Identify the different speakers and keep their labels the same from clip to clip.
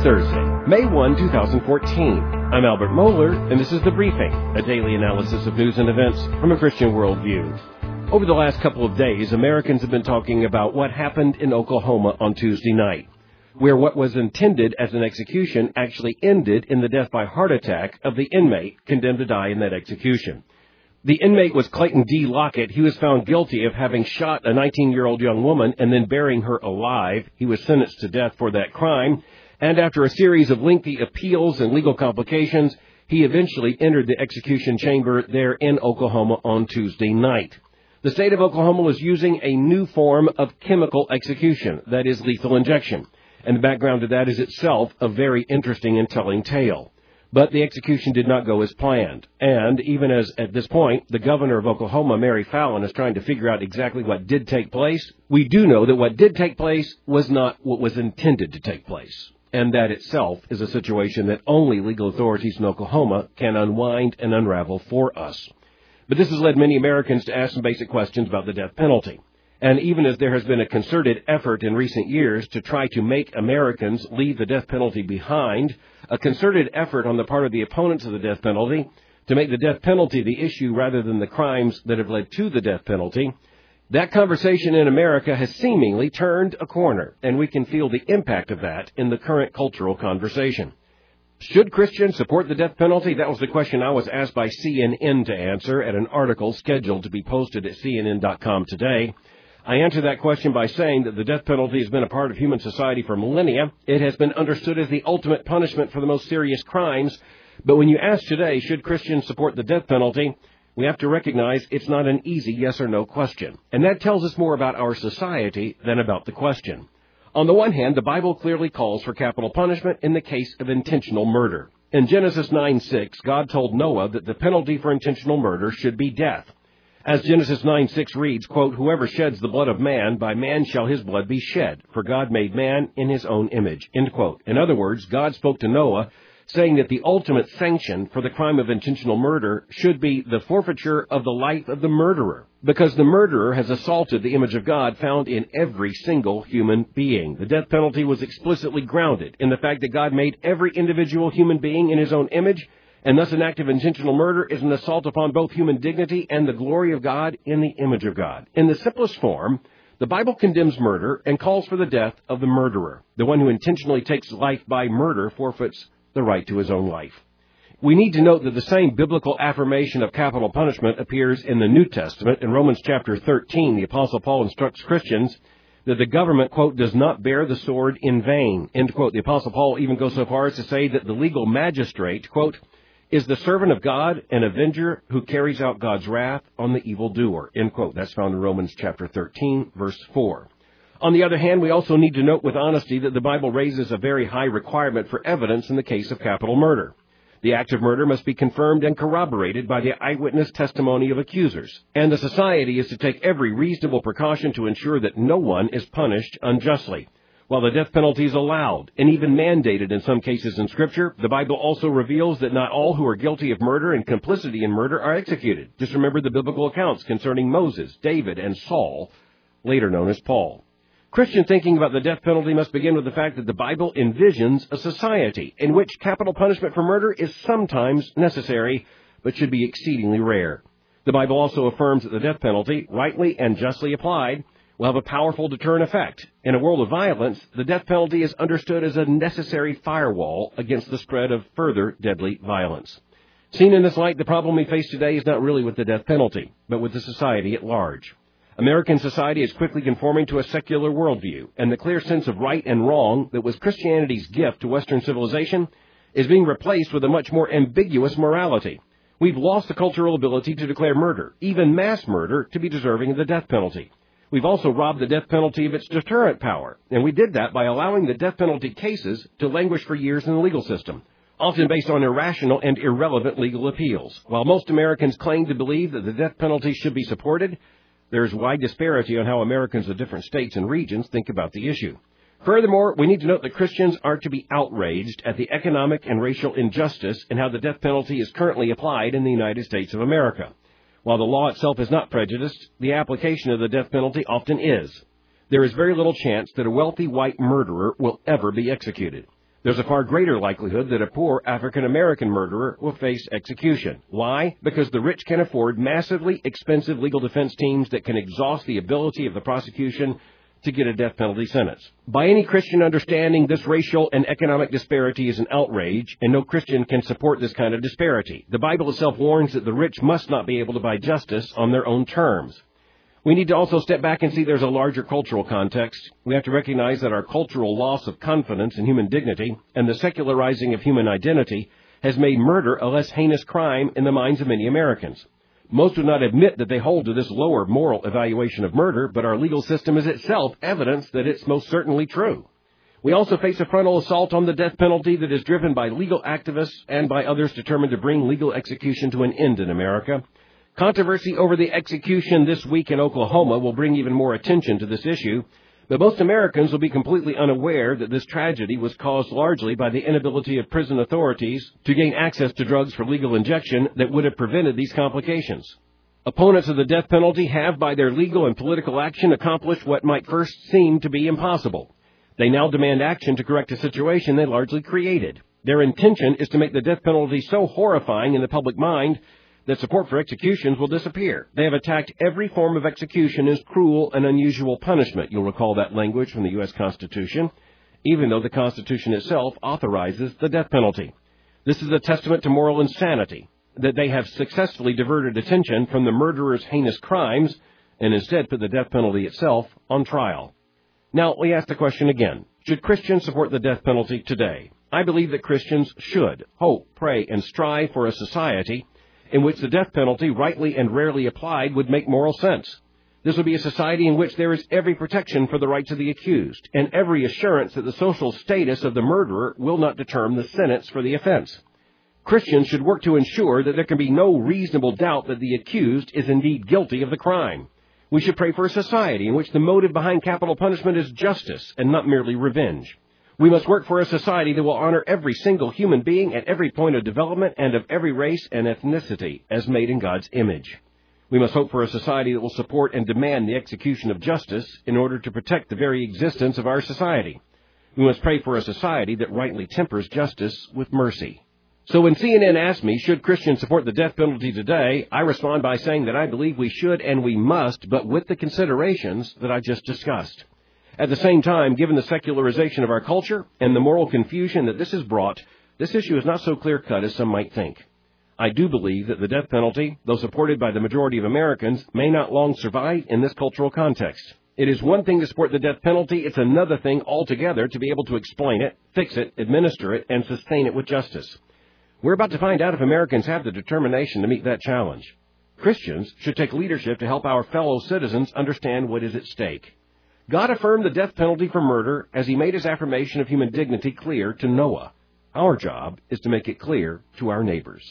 Speaker 1: Thursday, May 1, 2014. I'm Albert Mohler, and this is The Briefing, a daily analysis of news and events from a Christian worldview. Over the last couple of days, Americans have been talking about what happened in Oklahoma on Tuesday night, where what was intended as an execution actually ended in the death by heart attack of the inmate condemned to die in that execution. The inmate was Clayton D. Lockett. He was found guilty of having shot a 19-year-old young woman and then burying her alive. He was sentenced to death for that crime. And after a series of lengthy appeals and legal complications, he eventually entered the execution chamber there in Oklahoma on Tuesday night. The state of Oklahoma was using a new form of chemical execution, that is lethal injection. And the background to that is itself a very interesting and telling tale. But the execution did not go as planned. And even as, at this point, the governor of Oklahoma, Mary Fallin, is trying to figure out exactly what did take place, we do know that what did take place was not what was intended to take place. And that itself is a situation that only legal authorities in Oklahoma can unwind and unravel for us. But this has led many Americans to ask some basic questions about the death penalty. And even as there has been a concerted effort in recent years to try to make Americans leave the death penalty behind, a concerted effort on the part of the opponents of the death penalty to make the death penalty the issue rather than the crimes that have led to the death penalty, that conversation in America has seemingly turned a corner, and we can feel the impact of that in the current cultural conversation. Should Christians support the death penalty? That was the question I was asked by CNN to answer at an article scheduled to be posted at CNN.com today. I answer that question by saying that the death penalty has been a part of human society for millennia. It has been understood as the ultimate punishment for the most serious crimes. But when you ask today, should Christians support the death penalty, we have to recognize it's not an easy yes or no question. And that tells us more about our society than about the question. On the one hand, the Bible clearly calls for capital punishment in the case of intentional murder. In Genesis 9:6, God told Noah that the penalty for intentional murder should be death. As Genesis 9:6 reads, quote, "Whoever sheds the blood of man, by man shall his blood be shed, for God made man in his own image," end quote. In other words, God spoke to Noah, saying that the ultimate sanction for the crime of intentional murder should be the forfeiture of the life of the murderer, because the murderer has assaulted the image of God found in every single human being. The death penalty was explicitly grounded in the fact that God made every individual human being in his own image, and thus an act of intentional murder is an assault upon both human dignity and the glory of God in the image of God. In the simplest form, the Bible condemns murder and calls for the death of the murderer. The one who intentionally takes life by murder forfeits the right to his own life. We need to note that the same biblical affirmation of capital punishment appears in the New Testament. In Romans chapter 13, the Apostle Paul instructs Christians that the government, quote, "does not bear the sword in vain," end quote. The Apostle Paul even goes so far as to say that the legal magistrate, quote, "is the servant of God, an avenger who carries out God's wrath on the evildoer," end quote. That's found in Romans chapter 13, verse 4. On the other hand, we also need to note with honesty that the Bible raises a very high requirement for evidence in the case of capital murder. The act of murder must be confirmed and corroborated by the eyewitness testimony of accusers. And the society is to take every reasonable precaution to ensure that no one is punished unjustly. While the death penalty is allowed and even mandated in some cases in Scripture, the Bible also reveals that not all who are guilty of murder and complicity in murder are executed. Just remember the biblical accounts concerning Moses, David, and Saul, later known as Paul. Christian thinking about the death penalty must begin with the fact that the Bible envisions a society in which capital punishment for murder is sometimes necessary, but should be exceedingly rare. The Bible also affirms that the death penalty, rightly and justly applied, will have a powerful deterrent effect. In a world of violence, the death penalty is understood as a necessary firewall against the spread of further deadly violence. Seen in this light, the problem we face today is not really with the death penalty, but with the society at large. American society is quickly conforming to a secular worldview, and the clear sense of right and wrong that was Christianity's gift to Western civilization is being replaced with a much more ambiguous morality. We've lost the cultural ability to declare murder, even mass murder, to be deserving of the death penalty. We've also robbed the death penalty of its deterrent power, and we did that by allowing the death penalty cases to languish for years in the legal system, often based on irrational and irrelevant legal appeals. While most Americans claim to believe that the death penalty should be supported, there is wide disparity on how Americans of different states and regions think about the issue. Furthermore, we need to note that Christians are to be outraged at the economic and racial injustice in how the death penalty is currently applied in the United States of America. While the law itself is not prejudiced, the application of the death penalty often is. There is very little chance that a wealthy white murderer will ever be executed. There's a far greater likelihood that a poor African-American murderer will face execution. Why? Because the rich can afford massively expensive legal defense teams that can exhaust the ability of the prosecution to get a death penalty sentence. By any Christian understanding, this racial and economic disparity is an outrage, and no Christian can support this kind of disparity. The Bible itself warns that the rich must not be able to buy justice on their own terms. We need to also step back and see there's a larger cultural context. We have to recognize that our cultural loss of confidence in human dignity and the secularizing of human identity has made murder a less heinous crime in the minds of many Americans. Most do not admit that they hold to this lower moral evaluation of murder, but our legal system is itself evidence that it's most certainly true. We also face a frontal assault on the death penalty that is driven by legal activists and by others determined to bring legal execution to an end in America. Controversy over the execution this week in Oklahoma will bring even more attention to this issue, but most Americans will be completely unaware that this tragedy was caused largely by the inability of prison authorities to gain access to drugs for legal injection that would have prevented these complications. Opponents of the death penalty have, by their legal and political action, accomplished what might first seem to be impossible. They now demand action to correct a situation they largely created. Their intention is to make the death penalty so horrifying in the public mind that support for executions will disappear. They have attacked every form of execution as cruel and unusual punishment. You'll recall that language from the U.S. Constitution, even though the Constitution itself authorizes the death penalty. This is a testament to moral insanity, that they have successfully diverted attention from the murderer's heinous crimes and instead put the death penalty itself on trial. Now, we ask the question again. Should Christians support the death penalty today? I believe that Christians should hope, pray, and strive for a society in which the death penalty, rightly and rarely applied, would make moral sense. This would be a society in which there is every protection for the rights of the accused, and every assurance that the social status of the murderer will not determine the sentence for the offense. Christians should work to ensure that there can be no reasonable doubt that the accused is indeed guilty of the crime. We should pray for a society in which the motive behind capital punishment is justice and not merely revenge. We must work for a society that will honor every single human being at every point of development and of every race and ethnicity as made in God's image. We must hope for a society that will support and demand the execution of justice in order to protect the very existence of our society. We must pray for a society that rightly tempers justice with mercy. So when CNN asks me, should Christians support the death penalty today, I respond by saying that I believe we should and we must, but with the considerations that I just discussed. At the same time, given the secularization of our culture and the moral confusion that this has brought, this issue is not so clear-cut as some might think. I do believe that the death penalty, though supported by the majority of Americans, may not long survive in this cultural context. It is one thing to support the death penalty, it's another thing altogether to be able to explain it, fix it, administer it, and sustain it with justice. We're about to find out if Americans have the determination to meet that challenge. Christians should take leadership to help our fellow citizens understand what is at stake. God affirmed the death penalty for murder as he made his affirmation of human dignity clear to Noah. Our job is to make it clear to our neighbors.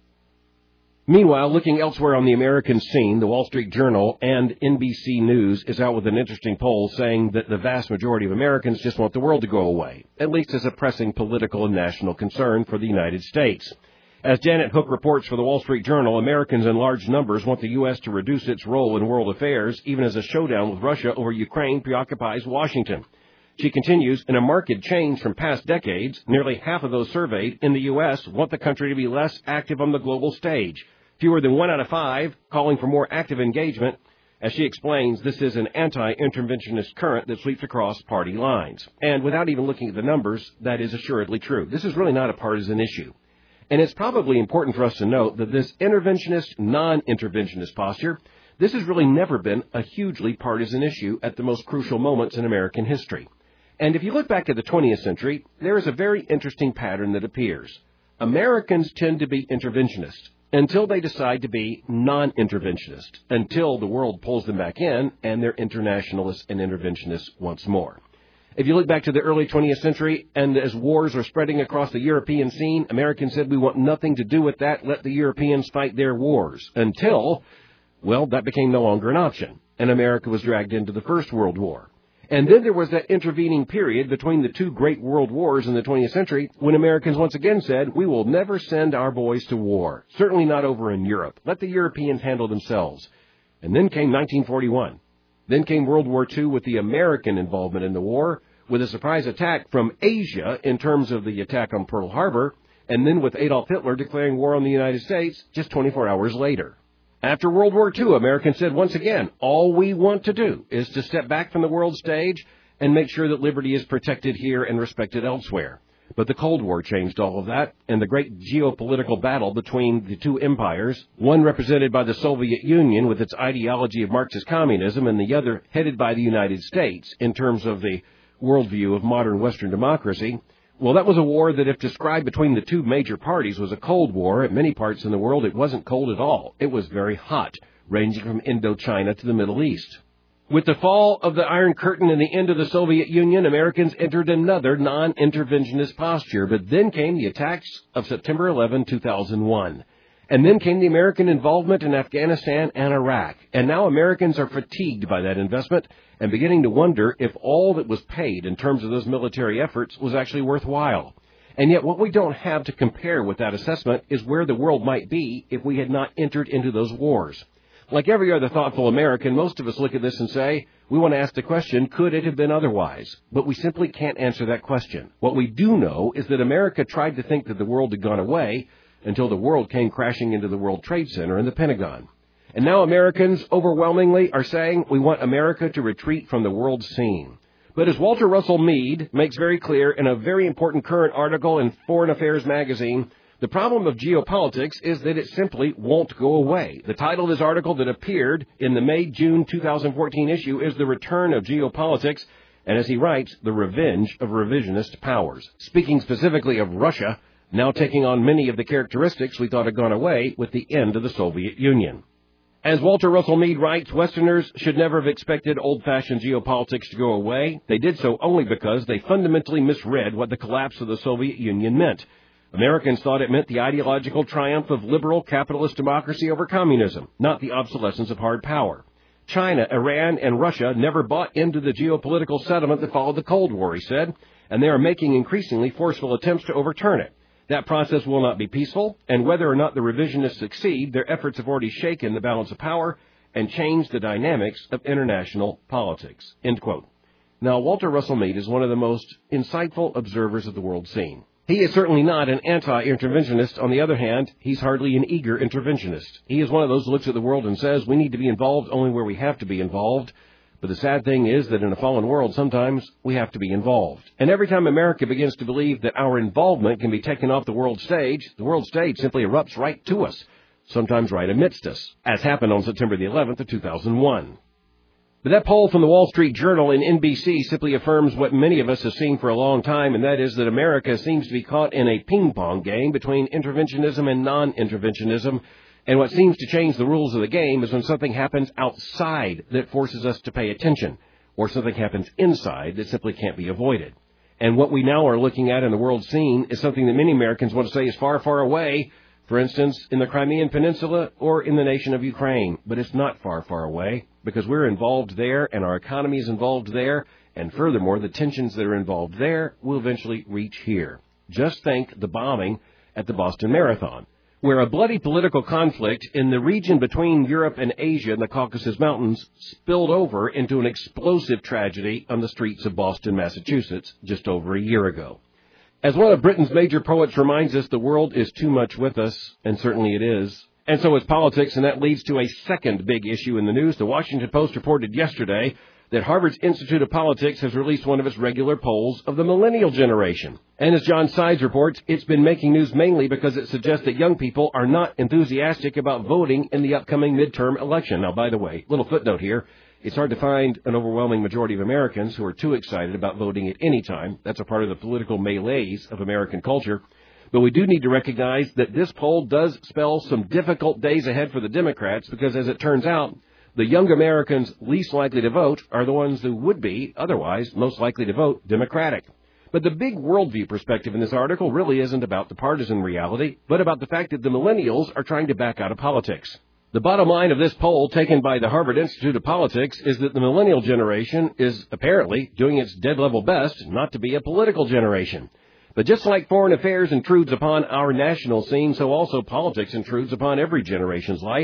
Speaker 1: Meanwhile, looking elsewhere on the American scene, the Wall Street Journal and NBC News is out with an interesting poll saying that the vast majority of Americans just want the world to go away, at least as a pressing political and national concern for the United States. As Janet Hook reports for the Wall Street Journal, Americans in large numbers want the U.S. to reduce its role in world affairs, even as a showdown with Russia over Ukraine preoccupies Washington. She continues, in a marked change from past decades, nearly half of those surveyed in the U.S. want the country to be less active on the global stage. Fewer than 1 out of 5 calling for more active engagement. As she explains, this is an anti-interventionist current that sweeps across party lines. And without even looking at the numbers, that is assuredly true. This is really not a partisan issue. And it's probably important for us to note that this interventionist, non-interventionist posture, this has really never been a hugely partisan issue at the most crucial moments in American history. And if you look back at the 20th century, there is a very interesting pattern that appears. Americans tend to be interventionist until they decide to be non-interventionist, until the world pulls them back in and they're internationalists and interventionists once more. If you look back to the early 20th century, and as wars are spreading across the European scene, Americans said, we want nothing to do with that, let the Europeans fight their wars, until, well, that became no longer an option, and America was dragged into the First World War. And then there was that intervening period between the two great world wars in the 20th century, when Americans once again said, we will never send our boys to war, certainly not over in Europe. Let the Europeans handle themselves. And then came 1941. Then came World War II with the American involvement in the war, with a surprise attack from Asia in terms of the attack on Pearl Harbor, and then with Adolf Hitler declaring war on the United States just 24 hours later. After World War II, Americans said once again, all we want to do is to step back from the world stage and make sure that liberty is protected here and respected elsewhere. But the Cold War changed all of that, and the great geopolitical battle between the two empires, one represented by the Soviet Union with its ideology of Marxist communism, and the other headed by the United States in terms of the worldview of modern Western democracy, well, that was a war that, if described between the two major parties, was a Cold War. At many parts in the world, it wasn't cold at all. It was very hot, ranging from Indochina to the Middle East. With the fall of the Iron Curtain and the end of the Soviet Union, Americans entered another non-interventionist posture. But then came the attacks of September 11, 2001. And then came the American involvement in Afghanistan and Iraq. And now Americans are fatigued by that investment and beginning to wonder if all that was paid in terms of those military efforts was actually worthwhile. And yet what we don't have to compare with that assessment is where the world might be if we had not entered into those wars. Like every other thoughtful American, most of us look at this and say, we want to ask the question, could it have been otherwise? But we simply can't answer that question. What we do know is that America tried to think that the world had gone away until the world came crashing into the World Trade Center and the Pentagon. And now Americans overwhelmingly are saying we want America to retreat from the world scene. But as Walter Russell Mead makes very clear in a very important current article in Foreign Affairs magazine, the problem of geopolitics is that it simply won't go away. The title of this article that appeared in the May-June 2014 issue is The Return of Geopolitics, and as he writes, the revenge of revisionist powers. Speaking specifically of Russia, now taking on many of the characteristics we thought had gone away with the end of the Soviet Union. As Walter Russell Mead writes, Westerners should never have expected old-fashioned geopolitics to go away. They did so only because they fundamentally misread what the collapse of the Soviet Union meant. Americans thought it meant the ideological triumph of liberal capitalist democracy over communism, not the obsolescence of hard power. China, Iran, and Russia never bought into the geopolitical settlement that followed the Cold War, he said, and they are making increasingly forceful attempts to overturn it. That process will not be peaceful, and whether or not the revisionists succeed, their efforts have already shaken the balance of power and changed the dynamics of international politics. End quote. Now, Walter Russell Mead is one of the most insightful observers of the world scene. He is certainly not an anti-interventionist. On the other hand, he's hardly an eager interventionist. He is one of those who looks at the world and says, we need to be involved only where we have to be involved. But the sad thing is that in a fallen world, sometimes we have to be involved. And every time America begins to believe that our involvement can be taken off the world stage simply erupts right to us, sometimes right amidst us, as happened on September the 11th of 2001. But that poll from the Wall Street Journal and NBC simply affirms what many of us have seen for a long time, and that is that America seems to be caught in a ping-pong game between interventionism and non-interventionism. And what seems to change the rules of the game is when something happens outside that forces us to pay attention, or something happens inside that simply can't be avoided. And what we now are looking at in the world scene is something that many Americans want to say is far, far away, for instance, in the Crimean Peninsula or in the nation of Ukraine. But it's not far, far away, because we're involved there and our economy is involved there, and furthermore, the tensions that are involved there will eventually reach here. Just think the bombing at the Boston Marathon, where a bloody political conflict in the region between Europe and Asia in the Caucasus Mountains spilled over into an explosive tragedy on the streets of Boston, Massachusetts, just over a year ago. As one of Britain's major poets reminds us, the world is too much with us, and certainly it is. And so is politics, and that leads to a second big issue in the news. The Washington Post reported yesterday that Harvard's Institute of Politics has released one of its regular polls of the millennial generation. And as John Sides reports, it's been making news mainly because it suggests that young people are not enthusiastic about voting in the upcoming midterm election. Now, by the way, little footnote here, it's hard to find an overwhelming majority of Americans who are too excited about voting at any time. That's a part of the political melees of American culture. But we do need to recognize that this poll does spell some difficult days ahead for the Democrats because, as it turns out, the young Americans least likely to vote are the ones who would be, otherwise, most likely to vote Democratic. But the big worldview perspective in this article really isn't about the partisan reality, but about the fact that the millennials are trying to back out of politics. The bottom line of this poll taken by the Harvard Institute of Politics is that the millennial generation is apparently doing its dead-level best not to be a political generation. But just like foreign affairs intrudes upon our national scene, so also politics intrudes upon every generation's life.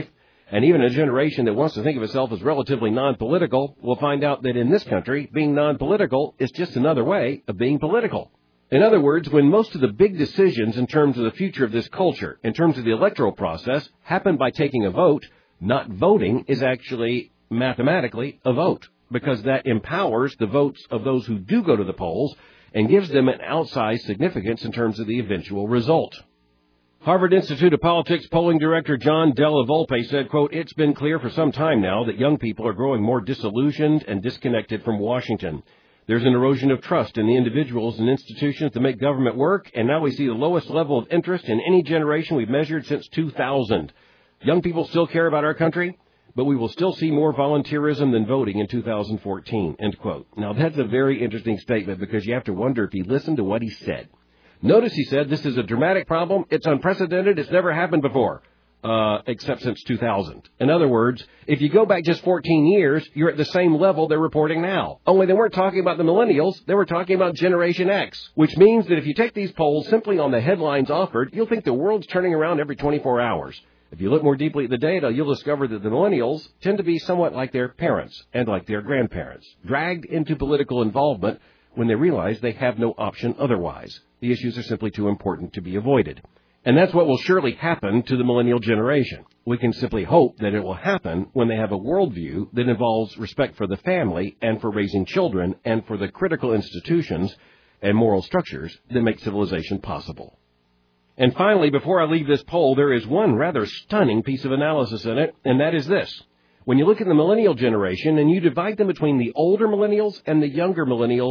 Speaker 1: And even a generation that wants to think of itself as relatively non-political will find out that in this country, being non-political is just another way of being political. In other words, when most of the big decisions in terms of the future of this culture, in terms of the electoral process, happen by taking a vote, not voting is actually mathematically a vote, because that empowers the votes of those who do go to the polls and gives them an outsized significance in terms of the eventual result. Harvard Institute of Politics polling director John Della Volpe said, quote, "It's been clear for some time now that young people are growing more disillusioned and disconnected from Washington. There's an erosion of trust in the individuals and institutions that make government work, and now we see the lowest level of interest in any generation we've measured since 2000. Young people still care about our country, but we will still see more volunteerism than voting in 2014, end quote. Now, that's a very interesting statement because you have to wonder if he listened to what he said. Notice he said this is a dramatic problem, it's unprecedented, it's never happened before, except since 2000. In other words, if you go back just 14 years, you're at the same level they're reporting now. Only they weren't talking about the millennials, they were talking about Generation X, which means that if you take these polls simply on the headlines offered, you'll think the world's turning around every 24 hours. If you look more deeply at the data, you'll discover that the millennials tend to be somewhat like their parents and like their grandparents, dragged into political involvement when they realize they have no option otherwise. The issues are simply too important to be avoided. And that's what will surely happen to the millennial generation. We can simply hope that it will happen when they have a worldview that involves respect for the family and for raising children and for the critical institutions and moral structures that make civilization possible. And finally, before I leave this poll, there is one rather stunning piece of analysis in it, and that is this. When you look at the millennial generation and you divide them between the older millennials and the younger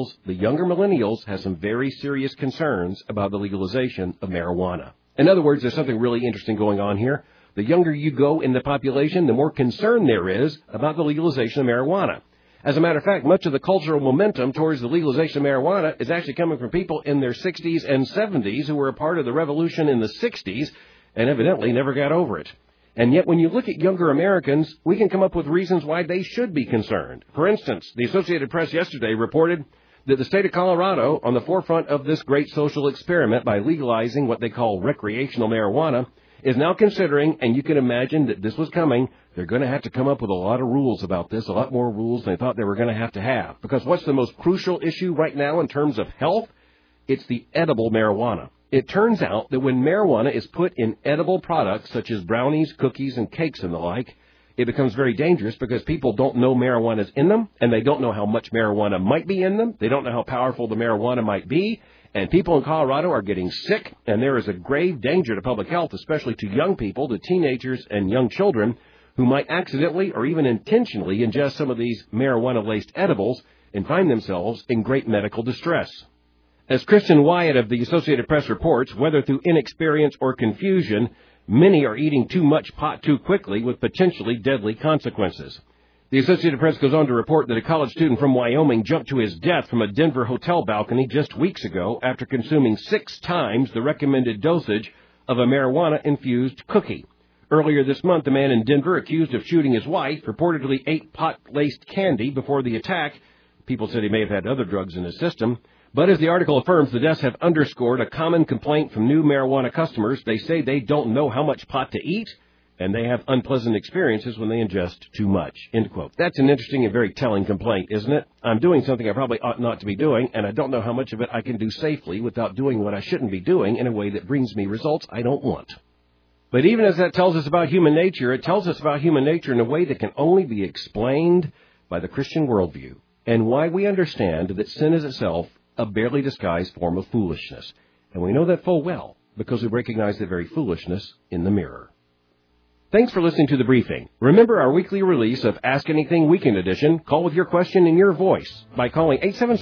Speaker 1: millennials have some very serious concerns about the legalization of marijuana. In other words, there's something really interesting going on here. The younger you go in the population, the more concern there is about the legalization of marijuana. As a matter of fact, much of the cultural momentum towards the legalization of marijuana is actually coming from people in their 60s and 70s who were a part of the revolution in the 60s and evidently never got over it. And yet when you look at younger Americans, we can come up with reasons why they should be concerned. For instance, the Associated Press yesterday reported that the state of Colorado, on the forefront of this great social experiment by legalizing what they call recreational marijuana, is now considering, and you can imagine that this was coming, they're going to have to come up with a lot of rules about this, a lot more rules than they thought they were going to have. Because what's the most crucial issue right now in terms of health? It's the edible marijuana. It turns out that when marijuana is put in edible products such as brownies, cookies, and cakes and the like, it becomes very dangerous because people don't know marijuana's in them, and they don't know how much marijuana might be in them. They don't know how powerful the marijuana might be, and people in Colorado are getting sick, and there is a grave danger to public health, especially to young people, to teenagers and young children who might accidentally or even intentionally ingest some of these marijuana-laced edibles and find themselves in great medical distress. As Kristen Wyatt of the Associated Press reports, whether through inexperience or confusion, many are eating too much pot too quickly with potentially deadly consequences. The Associated Press goes on to report that a college student from Wyoming jumped to his death from a Denver hotel balcony just weeks ago after consuming 6 times the recommended dosage of a marijuana-infused cookie. Earlier this month, a man in Denver accused of shooting his wife reportedly ate pot-laced candy before the attack. People said he may have had other drugs in his system. But as the article affirms, the deaths have underscored a common complaint from new marijuana customers. They say they don't know how much pot to eat, and they have unpleasant experiences when they ingest too much, end quote. That's an interesting and very telling complaint, isn't it? I'm doing something I probably ought not to be doing, and I don't know how much of it I can do safely without doing what I shouldn't be doing in a way that brings me results I don't want. But even as that tells us about human nature, it tells us about human nature in a way that can only be explained by the Christian worldview, and why we understand that sin is itself a barely disguised form of foolishness. And we know that full well because we recognize that very foolishness in the mirror. Thanks for listening to The Briefing. Remember our weekly release of Ask Anything Weekend Edition. Call with your question in your voice by calling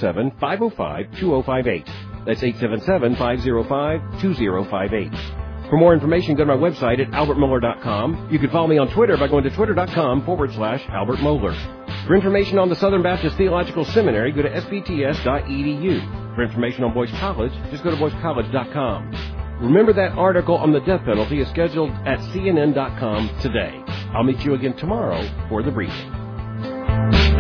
Speaker 1: 877-505-2058. That's 877-505-2058. For more information, go to my website at albertmohler.com. You can follow me on Twitter by going to twitter.com/Albert Mohler. For information on the Southern Baptist Theological Seminary, go to sbts.edu. For information on Boyce College, just go to boycecollege.com. Remember that article on the death penalty is scheduled at cnn.com today. I'll meet you again tomorrow for The Briefing.